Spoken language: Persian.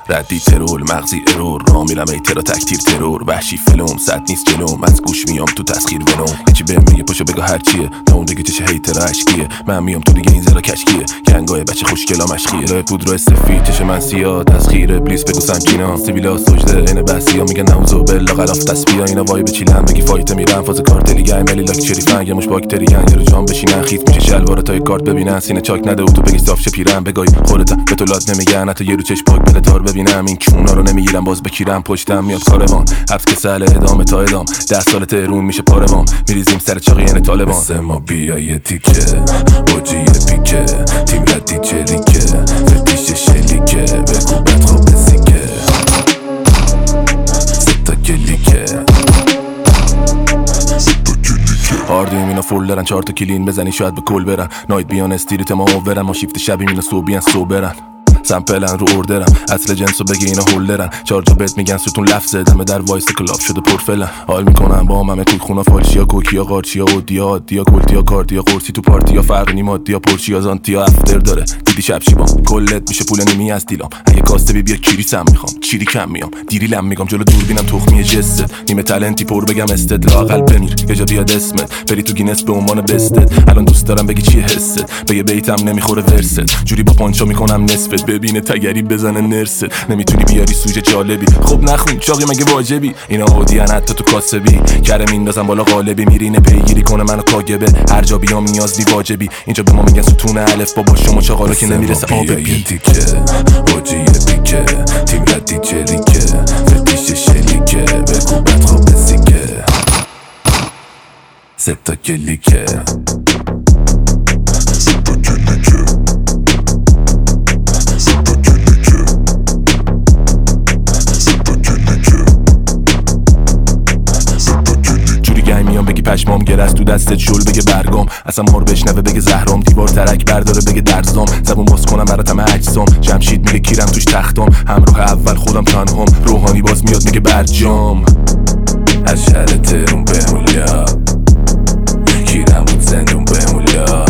ردی ترول مغزی ارور را میرم ای ترا تکتیر ترور وحشی فلوم صد نیست جلوم از گوش میام تو تسخیر ونوم یکی بهم میگه پاشو بگو هرچیه تا اون دیگه چش هیتر اشکیه من میام تو دیگه این زرا کشکیه گنگای بچه خوشگلا مشخیه راه پودر سفید چش من سیاه تسخیر ابلیس بگو سمکینا سیبیلا سجده عین بسیا میگن نعوذ بالله غلاف تسبیحا اینا وای بچیلن بگی فایت میرن فاز کارتلی گیم ملی لاک شریفن یا مش باکتری گن یارو جام بشینن خیت میشه شلوار تا کارت ببینن سینه چاک نده و تو بگی صاف شه پیرن بگای خودت به تو لات نمیگن حتی یه رو چش پاک بلتار ببینم این کونا رو نمیگیرم باز بکیرم پشتم میاد کاروان حبس که سهل ادامه تا ادام 10 سال تهرون میشه پاروان میریزیم سر چاقی یعنی طالبان مثل ما بیا یه تیکه باجی یه پیکه تیم ردی چلیکه فتیش شلیکه بگو بد خوب بسیکه ستا کلیکه آردیم اینا فول دارن 4 تا کلین بزنی شاید به کل برن نایت بیان استریت ما اوورن ما شیفت شبیم اینا صوبیان صوبرن سمپلن رو اوردرم اصل جنسو بگی اینا هولدرن 4 جا بهت میگن ستون لفظه دمه در وایس کلاب شده پرفلن حال میکنن با همه کوی خونا فالشیا کوکیا قارچیا اودیا دیا کلتیا کارتیا قرصی تو پارتیا فرق نیمادیا پرچیا زانتیا افتر داره دیدی شب شیبام کلت میشه پول نیمی از دیلام اگه کاسته بیا کیری سم میخوام چیری کم میام دیریلم میگم جلو دوربینم تخمی جست نیمه تالنتی پر بگم استدلاقل بمیر یه جا بیاد اسمت بری تو گینس به عنوان بستت الان دوست دارم بگی چیه حست به یه بیتم نمیخوره ورست جوری با پانچا میکنم نصفت ببینه تگری بزنه نرست نمیتونی بیاری سوژه جالبی خب نخون چاقی مگه واجبی اینا عادیان حتی تو کاسبی کرم میندازم بالا قالبی میرینه پیگیری کنه منو کاگبه هر جا بیام نیاز بی واجبی اینجا به ما میگن ستون الف با شما چاقالا که نمیرسه آب بی تیکه واجی پیکه تیم ردی چلیکه فتیش شلیکه بگو بد خوب بسیکه ستا کلیکه بگی پشمام گرست تو دستت شل بگه برگام اصلا ما رو بشنوه بگه زهرام دیوار ترک برداره بگه درزام زبون باز کنم براتم اجسام جمشید میگه کیرم توش تختام همراه اول خودم تنهام روحانی باز میاد میگه برجام از شهر تهرون به مولا کیرم بود زندون به مولا